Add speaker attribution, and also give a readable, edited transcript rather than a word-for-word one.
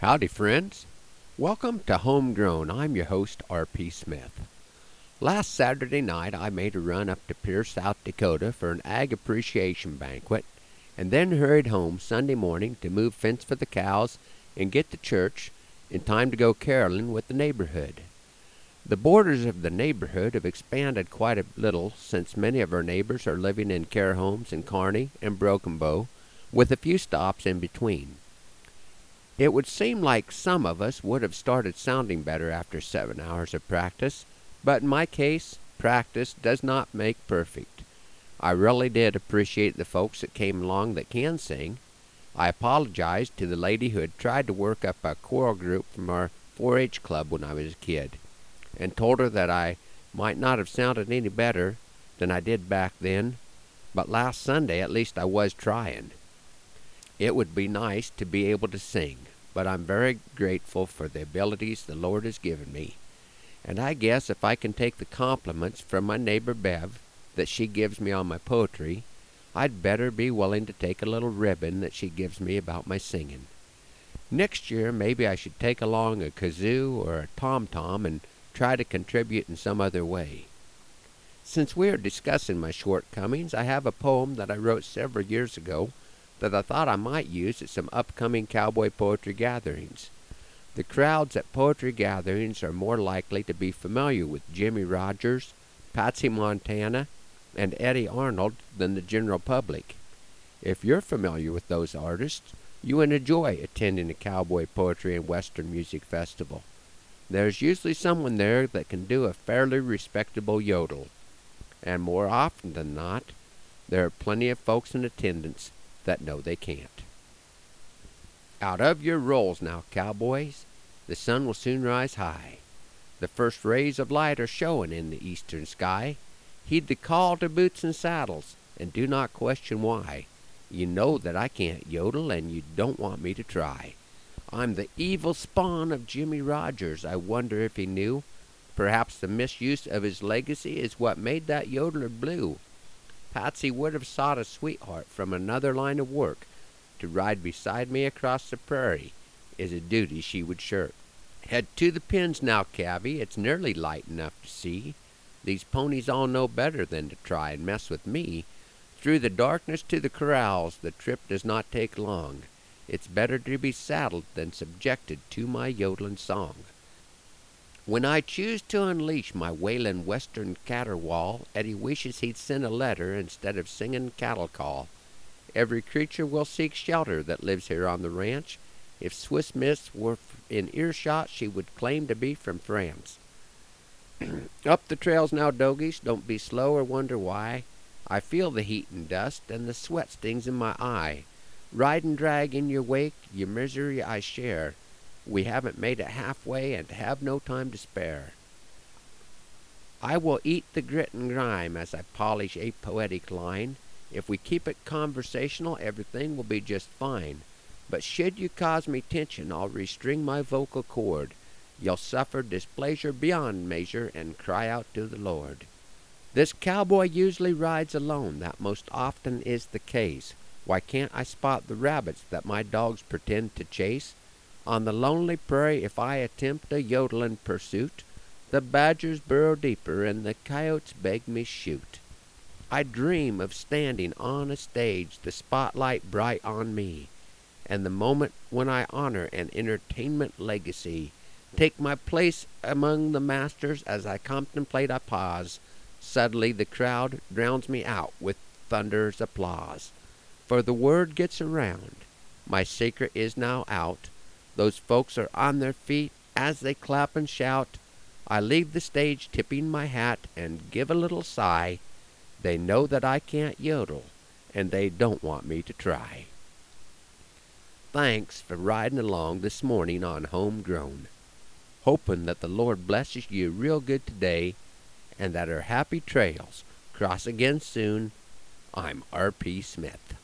Speaker 1: Howdy, friends. Welcome to Homegrown. I'm your host, R.P. Smith. Last Saturday night, I made a run up to Pierce, South Dakota for an ag appreciation banquet, and then hurried home Sunday morning to move fence for the cows and get to church in time to go caroling with the neighborhood. The borders of the neighborhood have expanded quite a little since many of our neighbors are living in care homes in Kearney and Broken Bow, with a few stops in between. It would seem like some of us would have started sounding better after 7 hours of practice, but in my case, practice does not make perfect. I really did appreciate the folks that came along that can sing. I apologized to the lady who had tried to work up a choral group from our 4-H club when I was a kid, and told her that I might not have sounded any better than I did back then, but last Sunday at least I was trying. It would be nice to be able to sing, but I'm very grateful for the abilities the Lord has given me. And I guess if I can take the compliments from my neighbor Bev that she gives me on my poetry, I'd better be willing to take a little ribbon that she gives me about my singing. Next year, maybe I should take along a kazoo or a tom-tom and try to contribute in some other way. Since we are discussing my shortcomings, I have a poem that I wrote several years ago that I thought I might use at some upcoming cowboy poetry gatherings. The crowds at poetry gatherings are more likely to be familiar with Jimmie Rodgers, Patsy Montana, and Eddie Arnold than the general public. If you're familiar with those artists, you would enjoy attending a cowboy poetry and western music festival. There's usually someone there that can do a fairly respectable yodel, and more often than not, there are plenty of folks in attendance that know they can't. Out of your rolls now, cowboys. The sun will soon rise high. The first rays of light are showing in the eastern sky. Heed the call to boots and saddles, and do not question why. You know that I can't yodel, and you don't want me to try. I'm the evil spawn of Jimmie Rodgers. I wonder if he knew. Perhaps the misuse of his legacy is what made that yodeler blue. Patsy would have sought a sweetheart from another line of work. To ride beside me across the prairie is a duty she would shirk. Head to the pins now, cabby. It's nearly light enough to see. These ponies all know better than to try and mess with me. Through the darkness to the corrals, the trip does not take long. It's better to be saddled than subjected to my yodeling song. When I choose to unleash my wailing western caterwaul, Eddie wishes he'd send a letter instead of singing cattle call. Every creature will seek shelter that lives here on the ranch. If Swiss Miss were in earshot, she would claim to be from France. Up the trails now, dogies, don't be slow or wonder why. I feel the heat and dust, and the sweat stings in my eye. Ride and drag in your wake, your misery I share. We haven't made it halfway and have no time to spare. I will eat the grit and grime as I polish a poetic line. If we keep it conversational, everything will be just fine. But should you cause me tension, I'll restring my vocal cord. You'll suffer displeasure beyond measure and cry out to the Lord. This cowboy usually rides alone. That most often is the case. Why can't I spot the rabbits that my dogs pretend to chase? On the lonely prairie, if I attempt a yodeling pursuit, the badgers burrow deeper and the coyotes beg me shoot. I dream of standing on a stage, the spotlight bright on me, and the moment when I honor an entertainment legacy. Take my place among the masters. As I contemplate, I pause. Suddenly the crowd drowns me out with thunder's applause. For the word gets around, my secret is now out. Those folks are on their feet as they clap and shout. I leave the stage tipping my hat and give a little sigh. They know that I can't yodel, and they don't want me to try. Thanks for riding along this morning on Homegrown. Hoping that the Lord blesses you real good today, and that our happy trails cross again soon. I'm R.P. Smith.